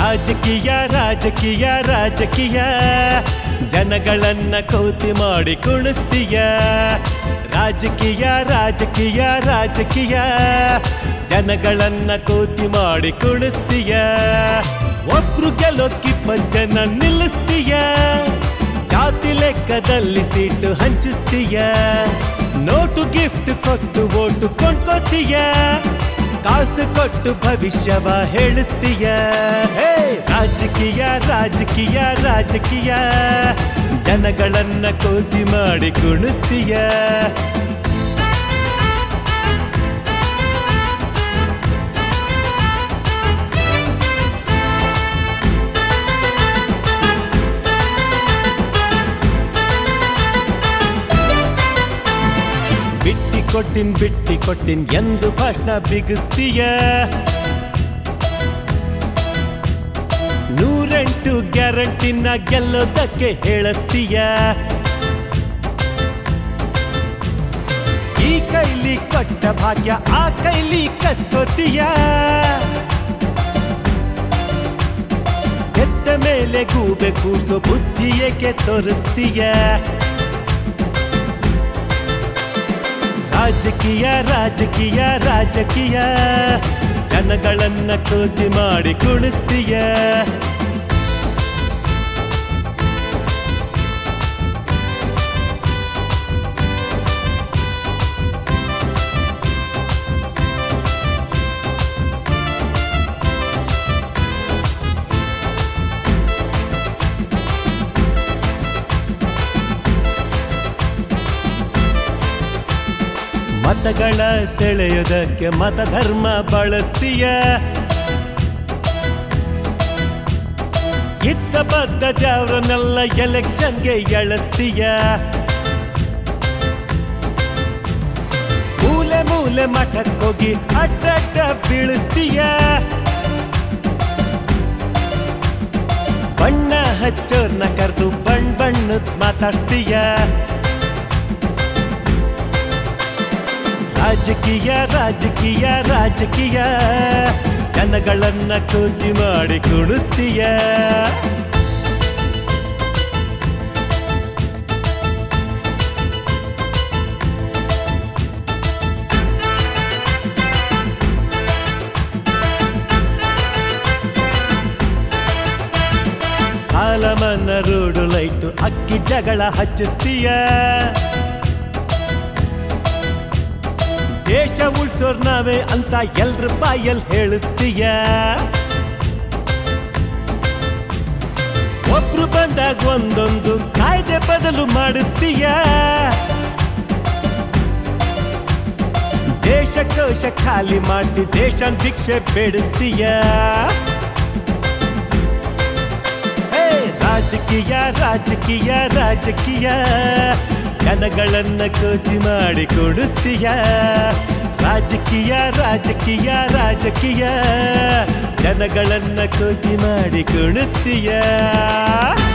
ರಾಜಕೀಯ ರಾಜಕೀಯ ರಾಜಕೀಯ ಜನಗಳನ್ನ ಕೌತಿ ಮಾಡಿ ಕುಣಿಸ್ತೀಯ ರಾಜಕೀಯ ರಾಜಕೀಯ ರಾಜಕೀಯ ಜನಗಳನ್ನ ಕೌತಿ ಮಾಡಿ ಕುಣಿಸ್ತೀಯ ಒಬ್ರು ಗೆಲ್ಲೋಕ್ಕಿ ಪಂಚನ ನಿಲ್ಲಿಸ್ತೀಯ ಜಾತಿ ಲೆಕ್ಕದಲ್ಲಿ ಸೀಟು ಹಂಚಿಸ್ತೀಯ ನೋಟು ಗಿಫ್ಟ್ ಕೊಟ್ಟು ಓಟು ಕೊಂಡ್ಕೋತೀಯ ಕಾಸು ಕೊಟ್ಟು ಭವಿಷ್ಯವ ಹೇಳಿಸ್ತೀಯ ಹೇ ರಾಜಕೀಯ ರಾಜಕೀಯ ರಾಜಕೀಯ ಜನಗಳನ್ನ ಕೋತಿ ಮಾಡಿ ಕುಣಿಸ್ತೀಯ ಬಿಟ್ಟಿ ಕೊಟ್ಟಿನ್ ಎಂದು ಭಾಷಣ ಬಿಗಿಸ್ತೀಯ 108 ಗ್ಯಾರಂಟಿನ ಗೆಲ್ಲೋದಕ್ಕೆ ಹೇಳಿಸ್ತೀಯ ಈ ಕೈಲಿ ಕೊಟ್ಟ ಭಾಗ್ಯ ಆ ಕೈಲಿ ಕಸ್ಕೋತೀಯ ಕೆಟ್ಟ ಮೇಲೆ ಗೂಬೆ ಕೂಸೋ ಬುದ್ಧಿ ಏಕೆ ತೋರಿಸ್ತೀಯ ರಾಜಕೀಯ ರಾಜಕೀಯ ರಾಜಕೀಯ ಜನಗಳನ್ನ ಕೋತಿ ಮಾಡಿ ಕುಣಿಸ್ತೀಯ ಮತಗಳ ಸೆಳೆಯೋದಕ್ಕೆ ಮತಧರ್ಮ ಬಳಸ್ತೀಯ ಇದ್ದ ಬದ್ದ ಜಾವ್ರನ್ನೆಲ್ಲ ಎಲೆಕ್ಷನ್ಗೆ ಎಳಿಸ್ತೀಯ ಮೂಲೆ ಮೂಲೆ ಮಠಕ್ಕೋಗಿ ಅಡ್ಡ ಬೀಳಿಸ್ತೀಯ ಬಣ್ಣ ಹಚ್ಚೋರ್ನ ಕರೆದು ಬಣ್ಣದ್ ಮಾತಾಡ್ತೀಯ ರಾಜಕೀಯ ರಾಜಕೀಯ ರಾಜಕೀಯ ಜನಗಳನ್ನ ಕೋತಿ ಮಾಡಿ ಕುಣಿಸ್ತೀಯ ಸಾಲ ಮನ್ನಾ ರೋಡು ಲೈಟು ಅಕ್ಕಿ ಜಗಳ ಹಚ್ಚಿಸ್ತೀಯ ದೇಶ ಉಳ್ಸೋರ್ ನಾವೇ ಅಂತ ಎಲ್ರ ಬಾಯಲ್ಲಿ ಹೇಳಿಸ್ತೀಯ ಒಬ್ರು ಬಂದಾಗ ಒಂದೊಂದು ಕಾಯ್ದೆ ಬದಲು ಮಾಡಿಸ್ತೀಯ ದೇಶ ಕೋಶ ಖಾಲಿ ಮಾಡಿಸಿ ದೇಶ ಭಿಕ್ಷೆ ಬೇಡಿಸ್ತೀಯ ಹೇ ರಾಜಕೀಯ ರಾಜಕೀಯ ರಾಜಕೀಯ ಜನಗಳನ್ನ ಕೋತಿ ಮಾಡಿ ಕೊಡಿಸ್ತೀಯ ರಾಜಕೀಯ ರಾಜಕೀಯ ರಾಜಕೀಯ ಜನಗಳನ್ನ ಕೋತಿ ಮಾಡಿ ಕುಣಿಸ್ತೀಯ